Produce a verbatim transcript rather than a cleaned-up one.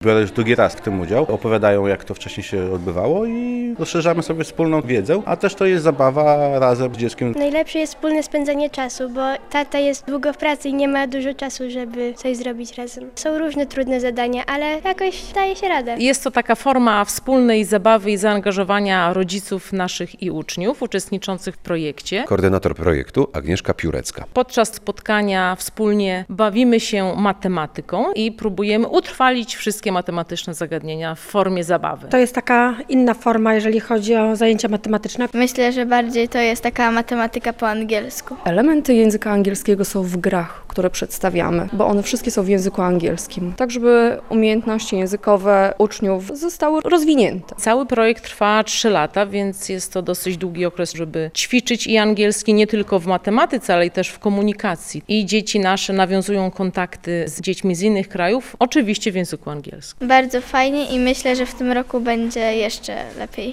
Biorę już drugi raz w tym udział. Opowiadają, jak to wcześniej się odbywało i rozszerzamy sobie wspólną wiedzę, a też to jest zabawa razem z dzieckiem. Najlepsze jest wspólne spędzanie czasu, bo tata jest długo w pracy i nie ma dużo czasu, żeby coś zrobić razem. Są różne trudne zadania, ale jakoś daje się radę. Jest to taka forma wspólnej zabawy i zaangażowania rodziców naszych i uczniów uczestniczących w projekcie. Koordynator projektu Agnieszka Piórecka. Podczas spotkania wspólnie bawimy się matematyką i próbujemy utrwalić wszystkie matematyczne zagadnienia w formie zabawy. To jest taka inna forma, jeżeli chodzi o zajęcia matematyczne. Myślę, że bardziej to jest taka matematyka po angielsku. Elementy języka angielskiego są w grach, które przedstawiamy, bo one wszystkie są w języku angielskim, tak żeby umiejętności językowe uczniów zostały rozwinięte. Cały projekt trwa trzy lata, więc jest to dosyć długi okres, żeby ćwiczyć i angielski nie tylko w matematyce, ale i też w komunikacji. I dzieci nasze nawiązują kontakty z dziećmi z innych krajów, oczywiście w języku angielskim. Bardzo fajnie i myślę, że w tym roku będzie jeszcze lepiej.